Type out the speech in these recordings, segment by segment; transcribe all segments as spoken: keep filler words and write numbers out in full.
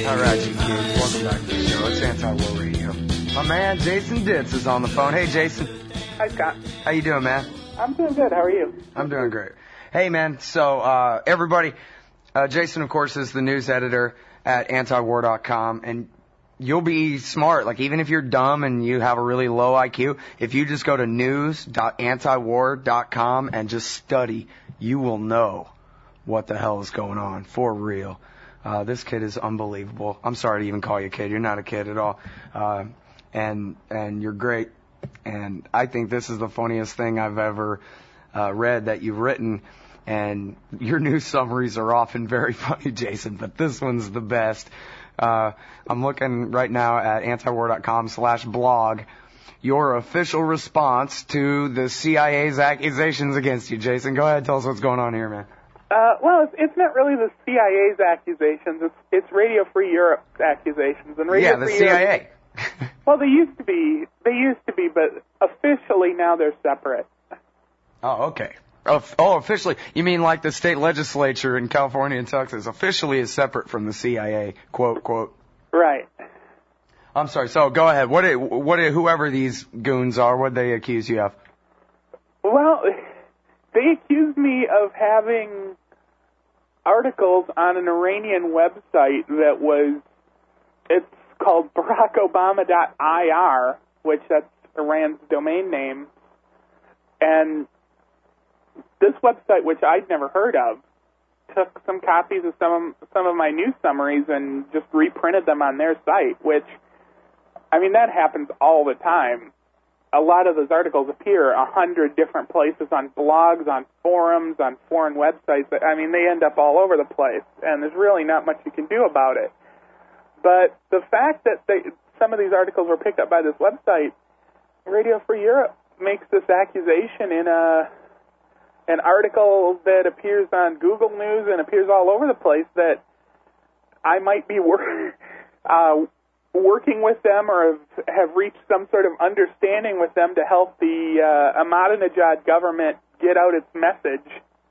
All right, you kids, welcome back to the show. It's Anti-War Radio. My man, Jason Ditz, is on the phone. Hey, Jason. Hi, Scott. How you doing, man? I'm doing good. How are you? I'm doing great. Hey, man, so, uh, everybody, uh, Jason, of course, is the news editor at anti war dot com, and you'll be smart. Like, even if you're dumb and you have a really low I Q, if you just go to news dot anti war dot com and just study, you will know what the hell is going on, for real. Uh, this kid is unbelievable. I'm sorry to even call you a kid. You're not a kid at all. Uh, and, and you're great. And I think this is the funniest thing I've ever, uh, read that you've written. And your news summaries are often very funny, Jason, but this one's the best. Uh, I'm looking right now at anti war dot com slash blog. Your official response to the C I A's accusations against you, Jason. Go ahead, tell us what's going on here, man. Uh, well, it's, it's not really the C I A's accusations. It's, it's Radio Free Europe's accusations. And Radio yeah, the Free C I A. Europe, well, they used to be. They used to be, but officially now they're separate. Oh, okay. Oh, oh, officially. You mean like the state legislature in California and Texas officially is separate from the C I A, quote, quote. Right. I'm sorry. So go ahead. What, what, whoever these goons are, what they accuse you of? Well, they accused me of having articles on an Iranian website that was, it's called Barack Obama dot I R, which that's Iran's domain name. And this website, which I'd never heard of, took some copies of some of, some of my news summaries and just reprinted them on their site, which, I mean, that happens all the time. A lot of those articles appear a hundred different places on blogs, on forums, on foreign websites. I mean, they end up all over the place, and there's really not much you can do about it. But the fact that they, some of these articles were picked up by this website, Radio Free Europe makes this accusation in a an article that appears on Google News and appears all over the place that I might be wor- uh, working with them or have, have reached some sort of understanding with them to help the uh, Ahmadinejad government get out its message.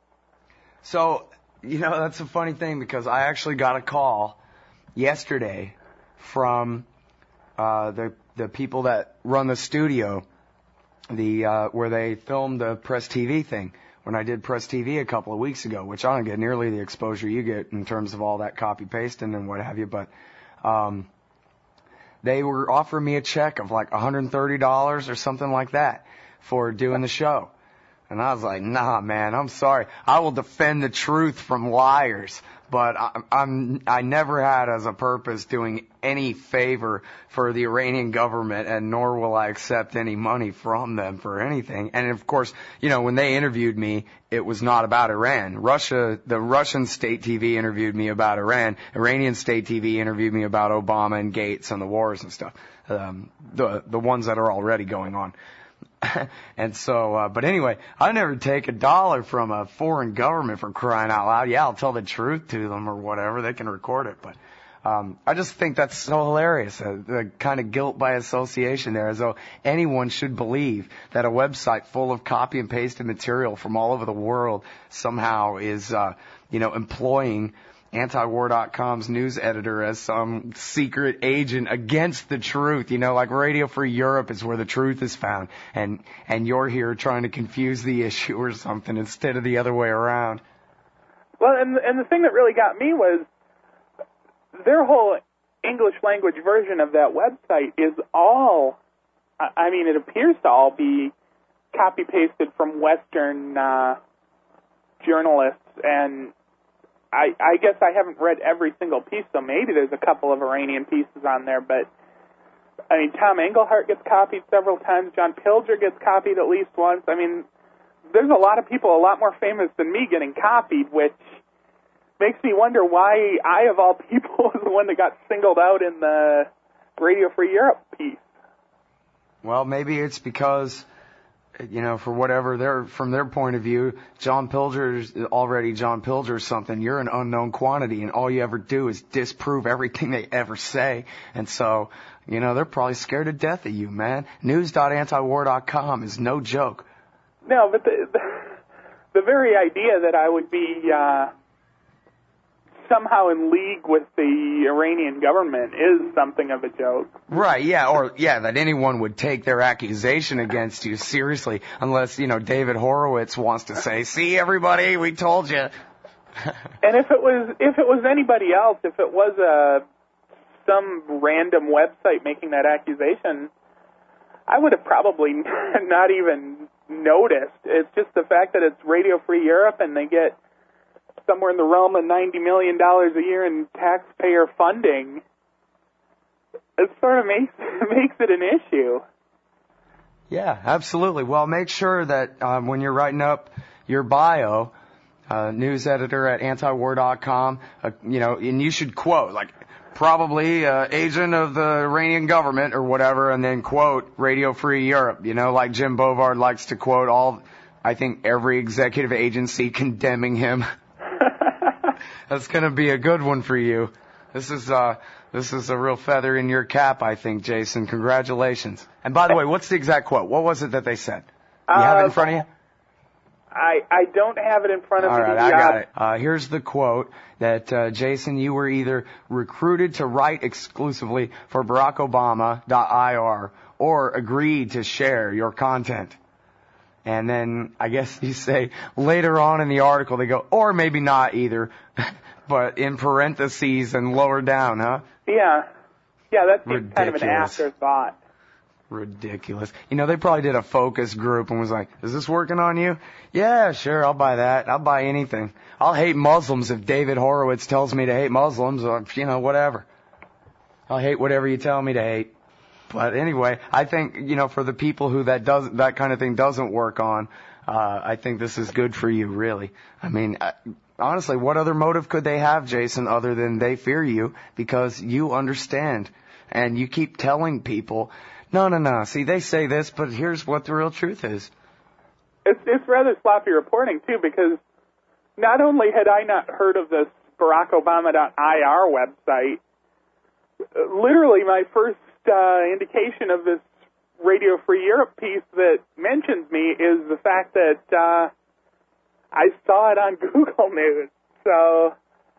So, you know, that's a funny thing because I actually got a call yesterday from uh, the the people that run the studio, the uh, where they filmed the Press T V thing. When I did Press T V a couple of weeks ago, which I don't get nearly the exposure you get in terms of all that copy pasting and what have you, but um, they were offering me a check of like one hundred thirty dollars or something like that for doing the show. And I was like, nah, man, I'm sorry. I will defend the truth from liars, but I, I'm, I never had as a purpose doing any favor for the Iranian government, and nor will I accept any money from them for anything. And of course, you know, when they interviewed me, it was not about Iran. Russia, the Russian state T V interviewed me about Iran. Iranian state T V interviewed me about Obama and Gates and the wars and stuff. Um, the, the ones that are already going on. And so, uh, but anyway, I never take a dollar from a foreign government for crying out loud. Yeah, I'll tell the truth to them or whatever. They can record it. But um, I just think that's so hilarious, uh, the kind of guilt by association there, as though anyone should believe that a website full of copy and pasted material from all over the world somehow is, uh, you know, employing anti war dot com's news editor as some secret agent against the truth. You know, like Radio Free Europe is where the truth is found, and and you're here trying to confuse the issue or something instead of the other way around. Well, and and the thing that really got me was their whole English language version of that website is all, I mean, it appears to all be copy pasted from Western uh, journalists, and I, I guess I haven't read every single piece, so maybe there's a couple of Iranian pieces on there, but, I mean, Tom Engelhardt gets copied several times, John Pilger gets copied at least once. I mean, there's a lot of people a lot more famous than me getting copied, which makes me wonder why I, of all people, was the one that got singled out in the Radio Free Europe piece. Well, maybe it's because, you know, for whatever their, from their point of view, John Pilger's already John Pilger something. You're an unknown quantity, and all you ever do is disprove everything they ever say. And so, you know, they're probably scared to death of you, man. news dot anti war dot com is no joke. No, but the, the, the very idea that I would be uh, somehow in league with the Iranian Iranian government is something of a joke. Right, yeah, or, yeah, that anyone would take their accusation against you seriously, unless, you know, David Horowitz wants to say, see, everybody, we told you. And if it was, if it was anybody else, if it was a, some random website making that accusation, I would have probably not even noticed. It's just the fact that it's Radio Free Europe and they get somewhere in the realm of ninety million dollars a year in taxpayer funding. It sort of makes makes it an issue. Yeah, absolutely. Well, make sure that um, when you're writing up your bio, uh, news editor at antiwar dot com, uh, you know, and you should quote, like, probably uh, agent of the Iranian government or whatever, and then quote Radio Free Europe, you know, like Jim Bovard likes to quote all, I think, every executive agency condemning him. That's going to be a good one for you. This is uh, this is a real feather in your cap, I think, Jason. Congratulations. And by the way, what's the exact quote? What was it that they said? You uh, have it in front of you? I, I don't have it in front of All me. All right, I got it. Uh, here's the quote that, uh, Jason, you were either recruited to write exclusively for Barack Obama dot I R or agreed to share your content. And then I guess you say later on in the article they go, or maybe not either, but in parentheses and lower down, huh? Yeah. Yeah, that's kind of an afterthought. Ridiculous. You know, they probably did a focus group and was like, is this working on you? Yeah, sure, I'll buy that. I'll buy anything. I'll hate Muslims if David Horowitz tells me to hate Muslims, or, you know, whatever. I'll hate whatever you tell me to hate. But anyway, I think, you know, for the people who that doesn't, that kind of thing doesn't work on, uh, I think this is good for you, really. I mean, I, honestly, what other motive could they have, Jason, other than they fear you because you understand and you keep telling people, no, no, no, see, they say this, but here's what the real truth is. It's, it's rather sloppy reporting, too, because not only had I not heard of this Barack Obama dot I R website, literally my first uh, indication of this Radio Free Europe piece that mentions me is the fact that uh, I saw it on Google News. So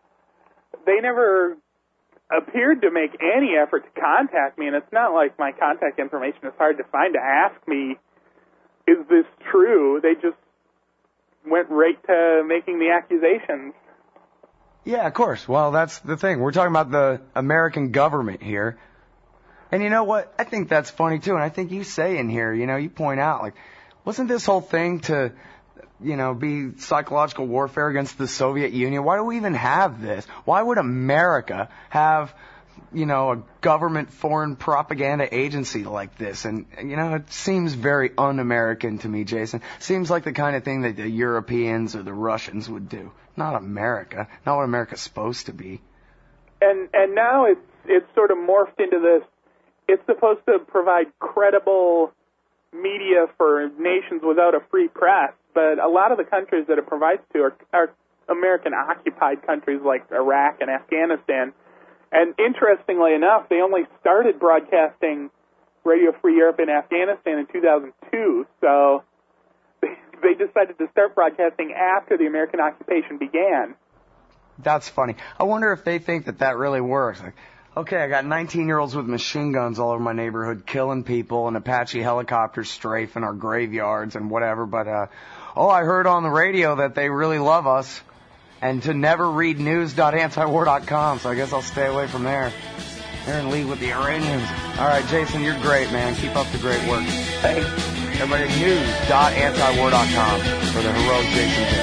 they never appeared to make any effort to contact me, and it's not like my contact information is hard to find to ask me, is this true? They just went right to making the accusations. Yeah, of course. Well, that's the thing. We're talking about the American government here. And you know what? I think that's funny, too. And I think you say in here, you know, you point out, like, wasn't this whole thing to, you know, be psychological warfare against the Soviet Union? Why do we even have this? Why would America have, you know, a government foreign propaganda agency like this? And, you know, it seems very un-American to me, Jason. Seems like the kind of thing that the Europeans or the Russians would do. Not America. Not what America's supposed to be. And and now it's it's sort of morphed into this. It's supposed to provide credible media for nations without a free press, but a lot of the countries that it provides to are, are American-occupied countries like Iraq and Afghanistan. And interestingly enough, they only started broadcasting Radio Free Europe in Afghanistan in two thousand two, so they decided to start broadcasting after the American occupation began. That's funny. I wonder if they think that that really works. Like, okay, I got nineteen-year-olds with machine guns all over my neighborhood killing people and Apache helicopters strafing our graveyards and whatever, but, uh, oh, I heard on the radio that they really love us and to never read news dot antiwar dot com, so I guess I'll stay away from there. They're in league with the Iranians. All right, Jason, you're great, man. Keep up the great work. Thanks. Everybody, news dot antiwar dot com for the heroic Jason J.